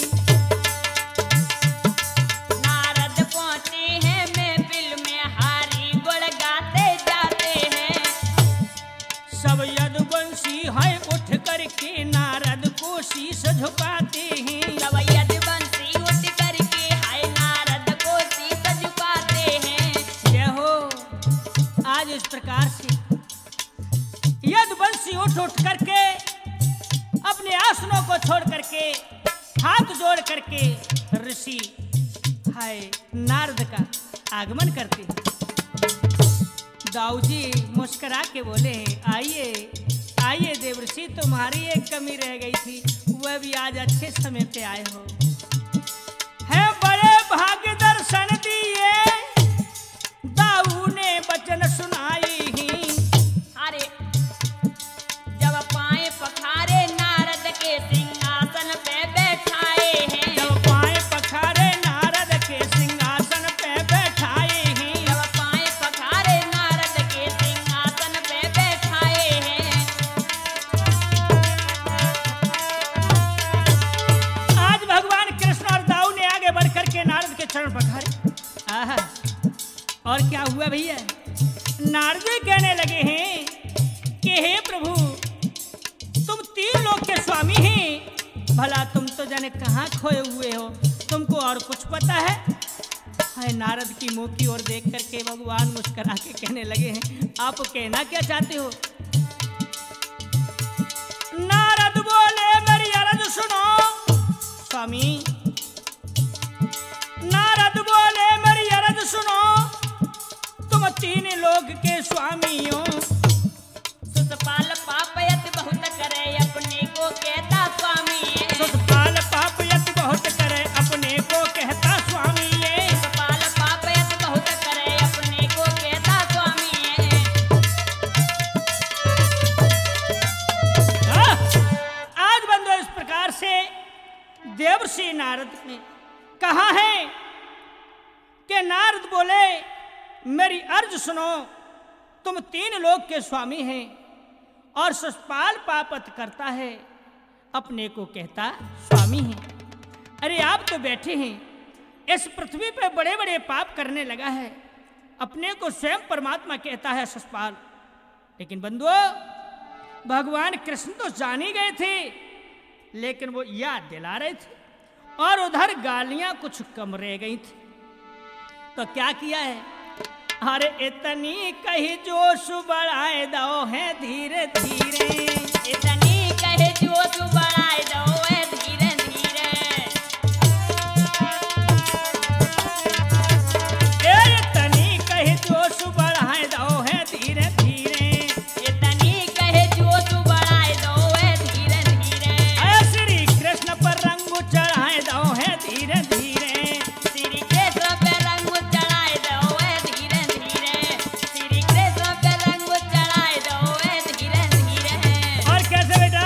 नारद पहुंचे हैं महफिल में हरि गुण गाते जाते हैं। सब यदुवंशी है उठ करके नारद को शीश झुकाते हैं। सब यदुवंशी उठ करके हाय नारद को शीश झुकाते हैं। जय हो। आज इस प्रकार से यदुवंशी उठ उठ करके अपने आसनों को छोड़ करके हाथ जोड़ करके ऋषि हाय नारद का आगमन करते हैं। दाऊ जी मुस्कुरा के बोले आइए आइए देवर्षि, तुम्हारी एक कमी रह गई थी, वह भी आज अच्छे समय पे आए हो। है बड़े भाग्य दर्शन दिए, दाऊ ने वचन सुनाई ही। अरे जब पाए पखारे नारद के सिंहासन पे बैठाए हैं। जब पाए पखारे नारद के सिंहासन पे बैठाए हैं। जब पाए पखारे नारद के सिंहासन पे बैठाए हैं। आज भगवान कृष्ण और दाऊ ने आगे बढ़ करके नारद के चरण पखारे। आहा, और क्या हुआ भैया? नारद जी कहने लगे हैं कि हे प्रभु तुम तीन लोक के स्वामी हैं, भला तुम तो जाने कहाँ खोए हुए हो, तुमको और कुछ पता है? हाय नारद की मुंह की ओर देख करके भगवान मुस्कुरा के कहने लगे हैं आप कहना क्या चाहते हो? नारद बोले मेरी अर्ज सुनो स्वामी। नारद बोले मेरी अर्ज सुनो, तुम तीन लोक के स्वामी हो। सुतपाल पापयत बहुत करे अपने को कहता स्वामी है। सुतपाल पापयत बहुत करे अपने को कहता स्वामी है। सुतपाल पापयत बहुत करे अपने को कहता स्वामी है। आज बंधु इस प्रकार से देवर्षि नारद ने कहा है कि नारद बोले मेरी अर्ज सुनो, तुम तीन लोक के स्वामी हैं और शिशुपाल पापत करता है, अपने को कहता स्वामी है, अरे आप तो बैठे हैं, इस पृथ्वी पे बड़े बड़े पाप करने लगा है, अपने को स्वयं परमात्मा कहता है शिशुपाल। लेकिन बंधुओं, भगवान कृष्ण तो जान ही गए थे, लेकिन वो याद दिला रहे थे और उधर गालियां कुछ कम रह गई थी। तो क्या किया है, अरे इतनी कही जोश बढ़ाए दो है धीरे धीरे, इतनी कहे जोश बढ़ाए दो है धीरे धीरे, इतनी कही जोश बढ़ाए दो है धीरे धीरे, इतनी कहे जोश बढ़ाए दो है धीरे धीरे, श्री कृष्ण पर रंग चढ़ाए दो है धीरे धीरे, श्री कृष्ण पे रंग चढ़ाए दो है धीरे धीरे, श्री कृष्ण पे रंग चढ़ाए दो है धीरे धीरे। और कैसे बेटा,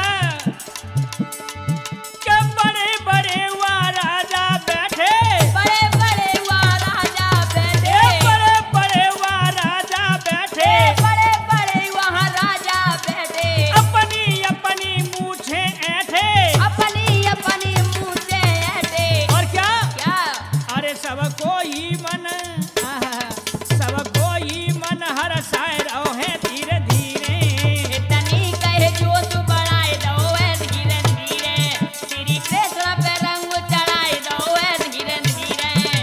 क्या बड़े बड़े वहाँ राजा बैठे, बड़े बड़े वहाँ राजा बैठे, बड़े बड़े वहाँ राजा बैठे, बड़े बड़े वहाँ राजा बैठे, अपनी अपनी मूछे ऐठे, अपनी अपनी मुँह से ऐठे। और क्या, क्या अरे सबको ही मन, सबको ही मन हरसाए रहो है धीरे धीरे, इतनी कहे जोश बढ़ाए दो है धीरे धीरे, श्री कृष्ण पे रंग चढ़ाए दो है धीरे धीरे।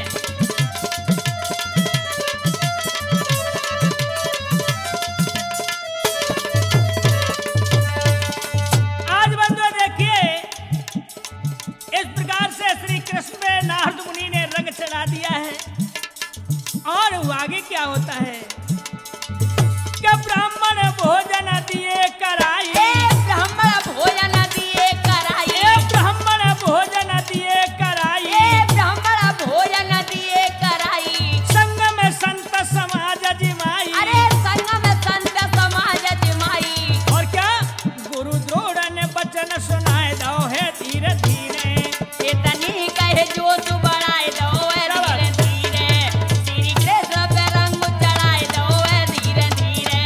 आज बंधुओं देखिए, इस प्रकार से श्री कृष्ण में नारद मुनि ने रंग चढ़ा दिया है। और वो आगे क्या होता है कि ब्राह्मण भोजन दिए कराई, ब्राह्मण भोजन दिए कराई, ब्राह्मण भोजन दिए कराई, ब्राह्मण भोजन दिए कराई, संग में संत समाज जिमाई, अरे संग में संत समाज जिमाई। और क्या, गुरु द्रोण ने वचन सुनाए दो है धीरे धीरे, इतनी कहे जोश बढ़ाए दो है धीरे धीरे, श्री कृष्ण पे रंग चढ़ाए दो है धीरे धीरे।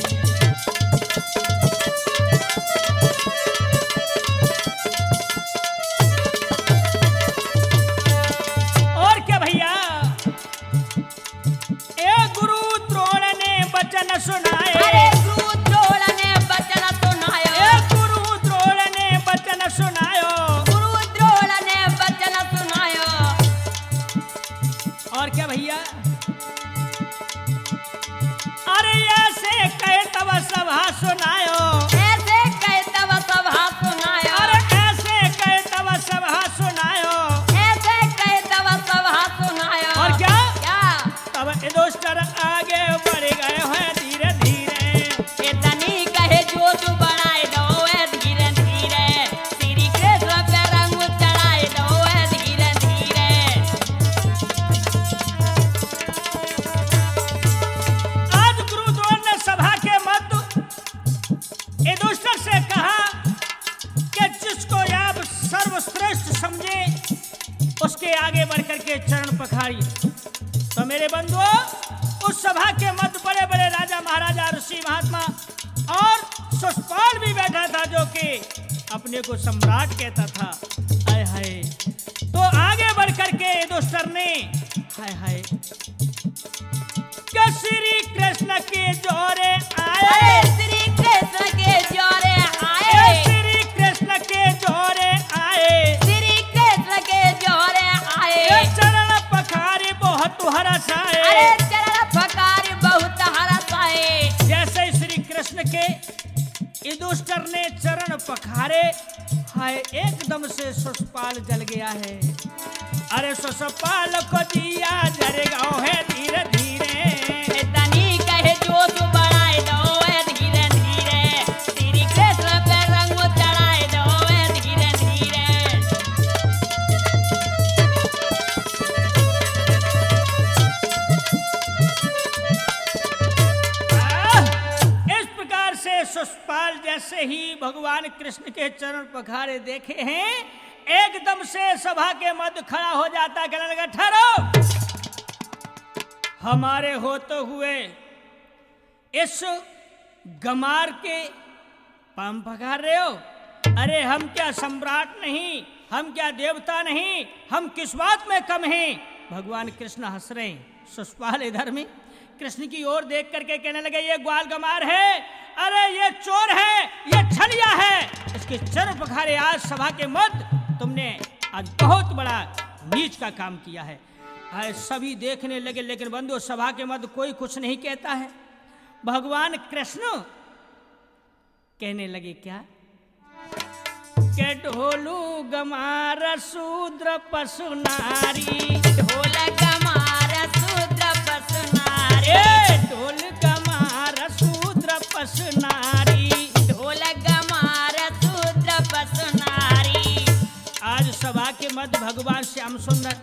और क्या भैया, गुरु द्रोण ने वचन सुनाए, अरे गुरु द्रोण ने वचन सुनायो, गुरु द्रोण ने वचन सुनायो, गुरु द्रोण ने वचन सुनायो। और क्या भैया, अरे ऐसे कहे तब सभा सुनायो, ऐसे कहे तब सभा सुनायो, अरे ऐसे कहे तब सभा सुनायो, ऐसे कहे तब सभा सुनायो। और क्या, क्या तब युधिष्ठिर आगे बढ़ गए हैं धीरे धीरे, इतनी कहे जोश बढ़ाए दो है धीरे धीरे, श्री कृष्ण पे रंग चढ़ाए दो है धीरे धीरे। आज गुरु द्रोण ने सभा के मध्य युधिष्ठिर से कहा कि जिसको आप सर्वश्रेष्ठ समझे उसके आगे बढ़कर के चरण पखारिए। तो मेरे बंधुओं, उस सभा के मध्य बड़े बड़े राजा महाराजा ऋषि महात्मा और शिशुपाल भी बैठा था, जो कि अपने को सम्राट कहता था। हाय हाय, तो आगे बढ़कर के युधिष्ठिर ने हाय हाय कि श्री कृष्ण के जोरे आए, अरे श्री कृष्ण के जोरे आए, श्री कृष्ण के जोरे आए, श्री कृष्ण के जोरे आए, चरण पखारे बहुत हरसाए, अरे चरण फकारी बहुत हरसाए। जैसे श्री कृष्ण के युधिष्ठिर ने चरण पखारे, हाय एकदम से शिशुपाल जल गया है। अरे शिशुपाल को दिया जरेगा है धीरे धीरे, इतनी कहे जोश बढ़ाए दो है धीरे धीरे, श्री कृष्ण पे रंग चढ़ाए दो है धीरे धीरे। इस प्रकार से शिशुपाल जैसे ही भगवान कृष्ण के चरण पखारे देखे हैं, एकदम से सभा के मध्य खड़ा हो जाता, कहने लगा ठहरो, हमारे होते हुए इस गमार के पाम पखार रहे हो? अरे हम क्या सम्राट नहीं, हम क्या देवता नहीं, हम किस बात में कम हैं? भगवान कृष्ण हंस रहे हैं। शिशुपाल इधर में कृष्ण की ओर देख करके कहने लगे, ये ग्वाल गमार है, अरे ये चोर है, ये छलिया है, इसके चरण पखारे आज सभा के मध्य तुमने आज बहुत बड़ा नीच का काम किया है। सभी देखने लगे, लेकिन बंधु सभा के मध्य कोई कुछ नहीं कहता है। भगवान कृष्ण कहने लगे, क्या के ढोलू गमार शूद्र पशु नारी, ढोल गमार शूद्र पशु नारी, ढोल गमार शूद्र पशु नारी, ढोल गमार शूद्र पशु नारी। आज सभा के मध्य भगवान श्याम सुंदर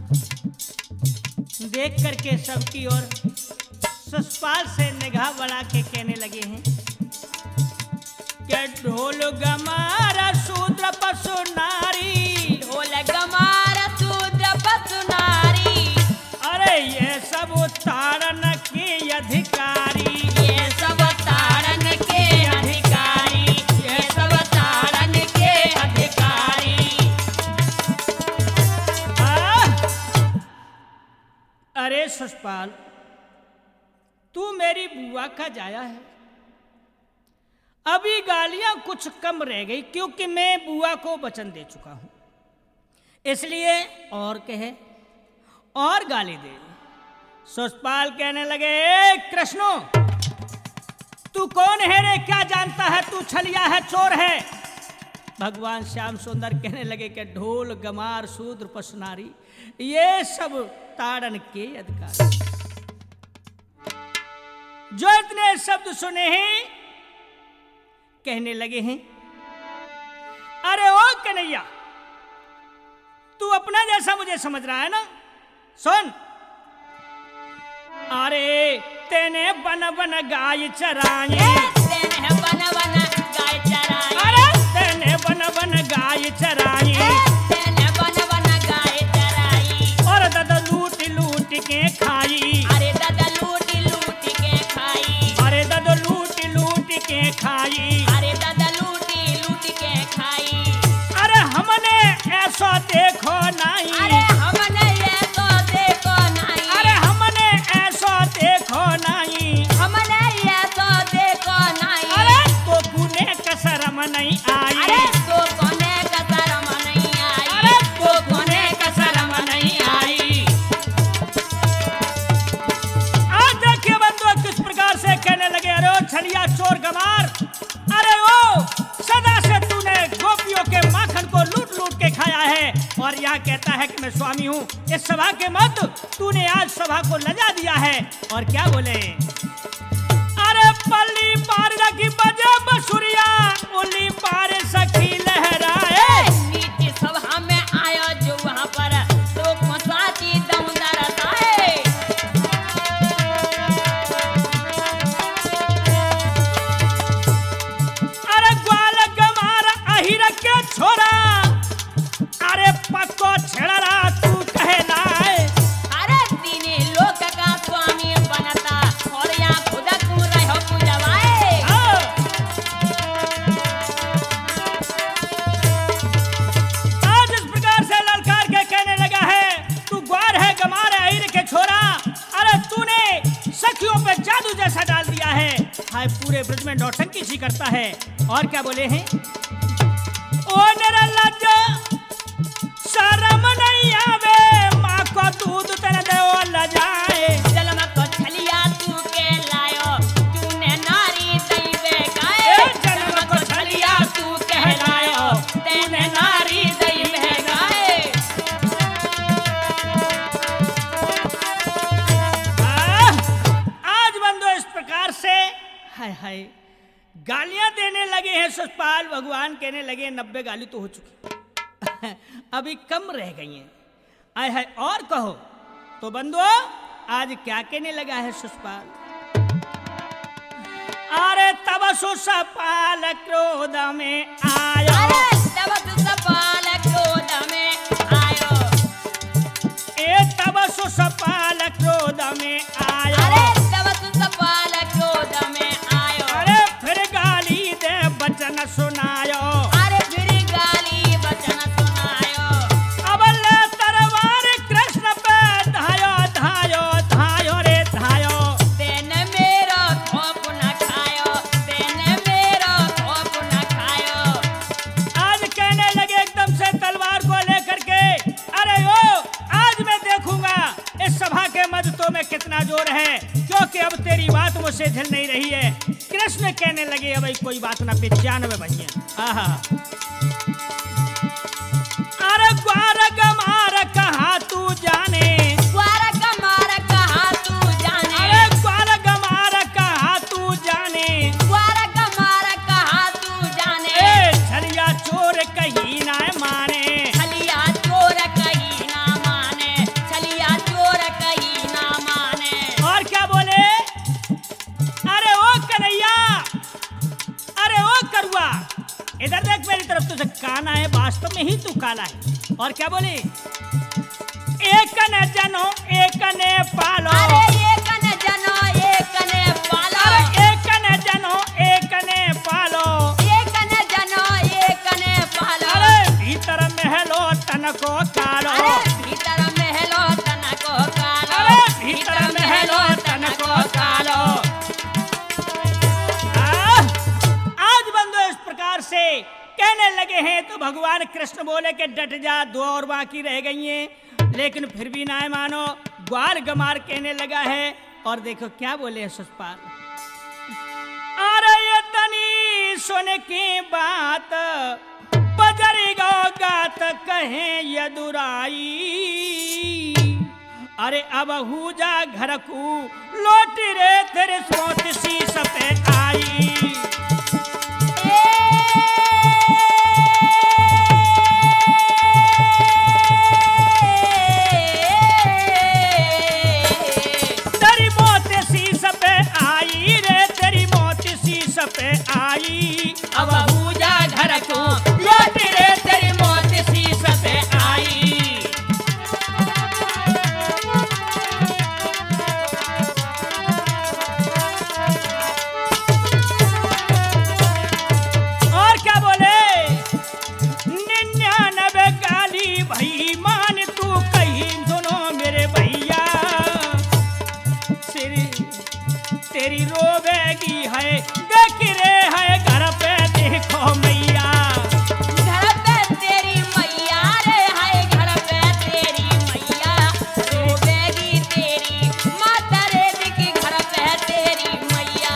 देख करके सबकी ओर शिशुपाल से निगाह बढ़ा के कहने लगे हैं कि ढोल गमार शूद्र पशु नारी, ढोल गमार शूद्र पशु नारी। अरे ये सब ताड़न के अधिकारी, ये सब ताड़न के अधिकारी, ये सब ताड़न के अधिकारी। अरे शिशुपाल, तू मेरी बुआ का जाया है, अभी गालियां कुछ कम रह गई क्योंकि मैं बुआ को वचन दे चुका हूं, इसलिए और कहे और गाली दे। शिशुपाल कहने लगे, कृष्णो तू कौन है रे, क्या जानता है, तू छलिया है, चोर है। भगवान श्याम सुंदर कहने लगे कि ढोल गमार शूद्र पशु नारी, ये सब ताड़न के अधिकारी। जो इतने शब्द सुने हैं कहने लगे हैं, अरे ओ कन्हैया, तू अपना जैसा मुझे समझ रहा है ना, सुन। अरे तेने बन बन गाय चराई, तेने बन बन गाय चराई, अरे तेने बन बन गाय चराई, तेने बन बन गाय चराई, और दादा लूट लूट के खाई, अरे दादा लूट लूट के खाई, अरे दादा लूट लूट के खाई, अरे दादा लूट लूट के खाई। अरे हमने ऐसा देखो नहीं, अरे हमने ये तो देखो नहीं, अरे हमने ऐसा देखो नहीं, हमने ये तो देखो नहीं। अरे तो पुणे का शर्म नहीं आई, अरे तो कोने का शर्म नहीं आई, अरे तो कोने का शर्म नहीं आई। आज देखिए बंधु किस प्रकार से कहने लगे, अरे ओ छलिया चोर गमार, अरे ओ सदा से तूने गोपियों के माखन को लूट लूट के खाया है और यहाँ कहता है कि मैं स्वामी हूँ इस सभा के मध्य, तूने आज सभा को लजा दिया है। और क्या बोले, अरे पल्ली पार की बजे बसुरिया, उली पार सखी लहराए, नीति सभा में आयो जो वहाँ पर तो साथी दम दरसाए। अरे ग्वाल गमार अहिर के छोरा, अरे पक्को छेड़रा तू कहलाए, अरे तीने लोक का स्वामी बनता और यहाँ खुदा तू रहो पूजवाए। आज इस प्रकार से ललकार के कहने लगा है, तू ग्वार है गमार है अहिर के छोरा, अरे तूने सखियों पे जादू जैसा डाल दिया है, हाय पूरे ब्रज में नौटंकी सी करता है। और क्या बोले हैं, ओ मेरा लज्जा शर्म नहीं आवे, माँ को दूध तेरे दे ओ लजाए, जन्म को छलिया तू के लायो, तूने नारी दई बेगाए। जन्म को छलिया तू कहलायो, तूने नारी दई बेगाए। आज बंदो इस प्रकार से हाय हाय गालियां देने लगे हैं शिशुपाल। भगवान कहने लगे 90 गाली तो हो चुकी अभी कम रह गई हैं, आय हाय और कहो। तो बंदो आज क्या कहने लगा है शिशुपाल, अरे तब शिशुपाल क्रोध में आयो, अरे तब शिशुपाल क्रोध में आयो, तब शिशुपाल क्रोध में आयो, अरे तब शिशुपाल क्रोध में आयो, अरे फिर गाली दे बच सुनायो। अरे फिर गाली बचन सुनायो। अब ले तलवार कृष्ण पे धायो धायो धायो रे धायो। तेने मेरो थोप न खायो, तेने मेरो थोप न खायो। आज कहने लगे एकदम से तलवार को लेकर के, अरे ओ आज मैं देखूंगा इस सभा के मर्दों में कितना जोर है, क्योंकि अब तेरी बात मुझसे झेल नहीं रही है। कृष्ण कहने लगे अब कोई बात ना, 95 भैया। आहा, अरे ग्वार गमार कहा तू जाने, ग्वार गमार कहा तू जाने, अरे ग्वार गमार कहा तू जाने, ग्वार गमार कहा तू जाने। ए छलिया चोर कहीं ना माने, छलिया चोर कहीं ना माने, छलिया चोर कहीं ना माने। और क्या बोले, अरे ओ कन्हैया, अरे ओ करुआ, इधर देख मेरी तरफ, तुझे काना है, वास्तव में ही तू काला है। और क्या बोले, एक ने जनो एक ने पालो, अरे एक ने जनो एक ने पालो, अरे एक ने जनो एक ने पालो, एक ने जनो एक ने पालो। अरे भीतर महलो तन को कालो, अरे भीतर महलो तन को कालो, अरे भीतर महलो तन को कालो। आज बंदो इस प्रकार से कहने लगे हैं तो भगवान कृष्ण बोले कि डट जा, 2 और बाकी रह गई हैं, लेकिन फिर भी ना मानो, ग्वार गमार कहने लगा है। और देखो क्या बोले हैं सुषपाल, अरे ये तनी सुन की बात बजरी गो गात कहे यदुराई, अरे अब हुजा घर को लौट रे तेरे सोच सी सपे आई। तेरी मौत शीश पे आई रे, तेरी मौत शीश पे आई, अब पूजा घर को लौट रे तेरी मौत शीश पे आई। और क्या बोले, 99 गाली भई मान तू कहीं सुनो मेरे भैया, तेरी रोवेगी है देख रे है घर पे देखो मैया, घर पे तेरी मैया रे, हाय घर पे तेरी मैया, रोवेगी तेरी माता रे, देखी घर पे तेरी मैया।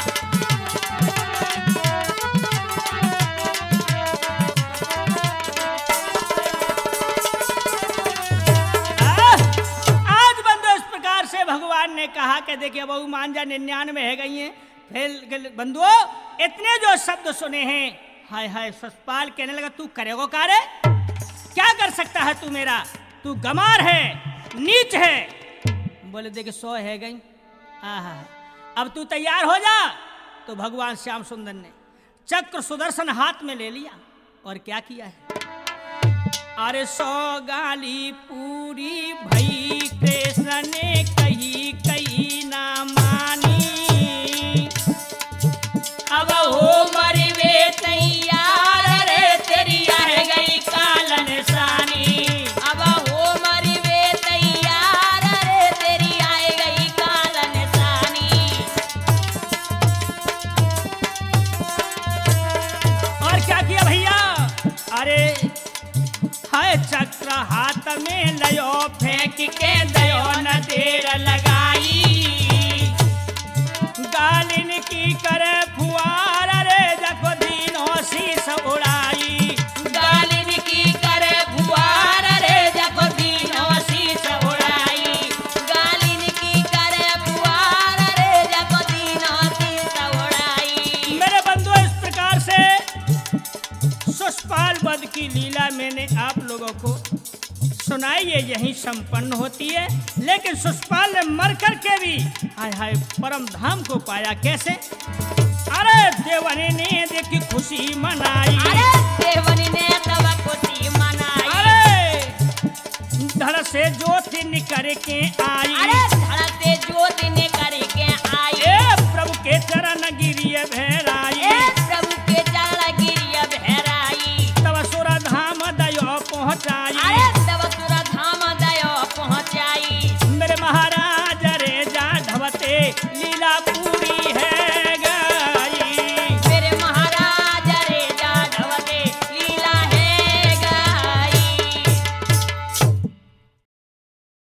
आज बंदो इस प्रकार से भगवान ने कहा कि देखिए बहु मान जा, 99 है गई हैं। फिर बंधुओ इतने जो शब्द सुने हैं, हाय हाय ससपाल कहने लगा तू करेगो कार्य, क्या कर सकता है तू मेरा, तू गमार है, नीच है। बोले देखिए 100 है गई, आहा अब तू तैयार हो जा। तो भगवान श्याम सुंदर ने चक्र सुदर्शन हाथ में ले लिया और क्या किया है, अरे 100 गाली पूरी भई कृष्ण ने कही कही ना मानी, अब हो मरवे तैयार रे, तेरी आ गई काल निशानी। अब हो मरवे तैयार रे, तेरी आ गई काल निशानी। और क्या किया भैया, अरे हाय चक्र हाथ में लयो फेंक के दयो न देर लगाई, गालिन की करे फुआर रे जको दीनों शीस उड़ाई, गालिन की करे फुआर रे, जको दीनों शीस उड़ाई, गालिन की करे फुआर रे, जको दीनों शीस उड़ाई। मेरे बंधु इस प्रकार से सुषपाल वध की लीला मैंने आप लोगों को सुनाई है, यही संपन्न होती है। लेकिन सुषपाल ने मर करके भी हाय हाय परम धाम को पाया कैसे, अरे देवनी ने देखी खुशी मनाई, अरे देवनी ने तब खुशी मनाई, अरे धड़ से ज्योति निकर के आई, अरे धड़ से ज्योति निकर के आई, ए प्रभु के चरण गिरिए भेराई, ए प्रभु के चरण गिरिए पहुंचाई अरे